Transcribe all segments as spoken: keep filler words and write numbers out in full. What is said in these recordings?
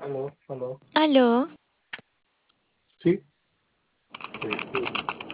Aló, aló. Aló, Sí, sí, sí,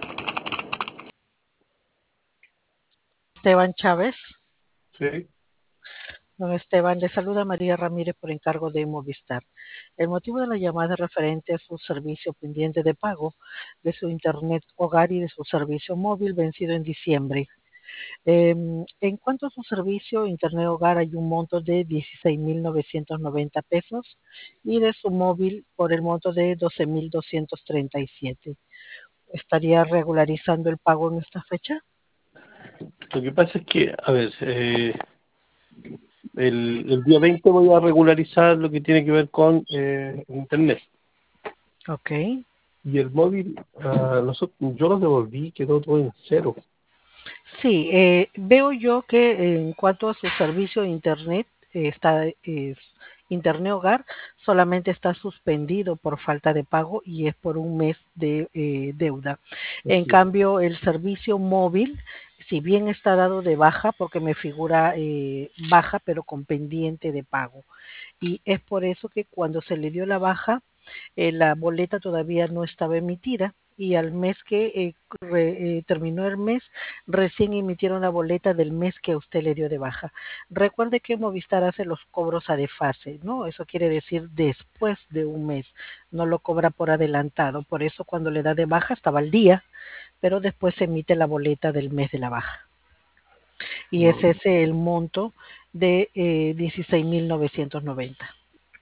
Esteban Chávez. sí. Don Esteban, le saluda María Ramírez por encargo de Movistar. El motivo de la llamada es referente a su servicio pendiente de pago de su Internet hogar y de su servicio móvil vencido en diciembre. Eh, en cuanto a su servicio Internet hogar hay un monto de dieciséis mil novecientos noventa pesos y de su móvil por el monto de doce mil doscientos treinta y siete. ¿Estaría regularizando el pago en esta fecha? Lo que pasa es que, a ver, eh, el, el día veinte voy a regularizar lo que tiene que ver con eh, Internet. Ok. Y el móvil, ah, nosotros, yo lo devolví, quedó todo en cero. Sí, eh, veo yo que eh, en cuanto a su servicio de Internet, eh, está es Internet Hogar solamente está suspendido por falta de pago y es por un mes de eh, deuda. En Así es. cambio, el servicio móvil, si bien está dado de baja, porque me figura eh, baja, pero con pendiente de pago. Y es por eso que cuando se le dio la baja, eh, la boleta todavía no estaba emitida y al mes que eh, re- eh, terminó el mes, recién emitieron la boleta del mes que usted le dio de baja. Recuerde que Movistar hace los cobros a desfase, ¿no? Eso quiere decir después de un mes, no lo cobra por adelantado. Por eso cuando le da de baja estaba al día, pero después se emite la boleta del mes de la baja. Y es No, ese el monto de eh, dieciséis mil novecientos noventa.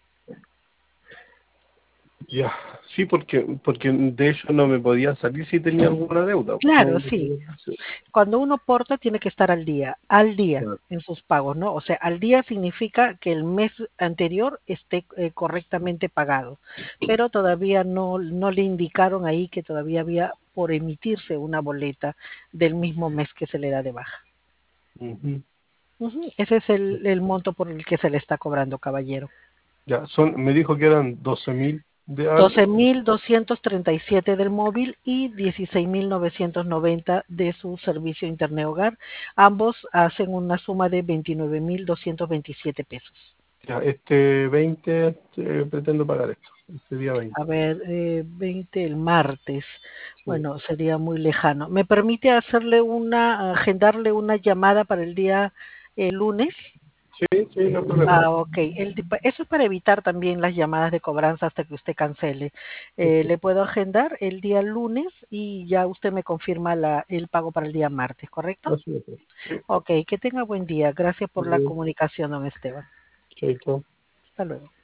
ya, sí, porque, porque de hecho no me podía salir si tenía alguna deuda. Claro, No, sí. no, sí, Cuando uno porta tiene que estar al día, al día claro. en sus pagos, ¿no? O sea, al día significa que el mes anterior esté eh, correctamente pagado, pero todavía no, no le indicaron ahí que todavía había por emitirse una boleta del mismo mes que se le da de baja. Ujú. Ujú. Ese es el, el monto por el que se le está cobrando, caballero. Ya, son, me dijo que eran doce mil de Doce algo. mil doscientos treinta y siete del móvil y dieciséis mil novecientos noventa de su servicio Internet Hogar. Ambos hacen una suma de veintinueve mil doscientos veintisiete pesos. Ya, este veinte eh, pretendo pagar esto, este día veinte. A ver, eh, veinte el martes. Sí, Bueno, sería muy lejano. ¿Me permite hacerle una, agendarle una llamada para el día eh, lunes? sí, sí, no hay problema. Ah, ok. El tipo- eso es para evitar también las llamadas de cobranza hasta que usted cancele. Eh, le puedo agendar el día lunes y ya usted me confirma la, el pago para el día martes, ¿correcto? Así es. Sí, Ok, que tenga buen día. Gracias por la sí, comunicación, don Esteban. chaito. Hasta luego.